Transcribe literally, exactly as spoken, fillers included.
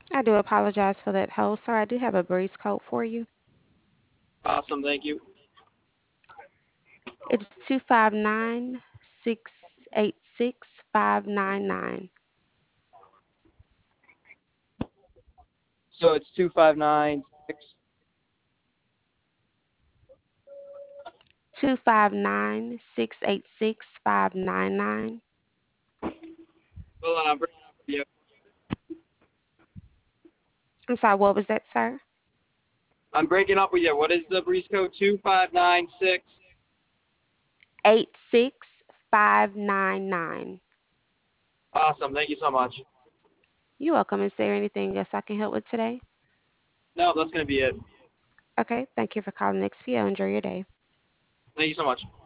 I do apologize for that hold, sir. I do have a breeze code for you. Awesome, thank you. It's two five nine, six eight six, five nine nine. So it's two five nine six. Two five nine, six eight six, five nine nine. Hold on, I'm breaking up with you. I'm sorry, what was that, sir? I'm breaking up with you. What is the breeze code? Two five nine six. Eight six five nine nine. Awesome, thank you so much. You're welcome. Is there anything else I can help with today? No, that's gonna be it. Okay, thank you for calling X P O. Enjoy your day. Thank you so much.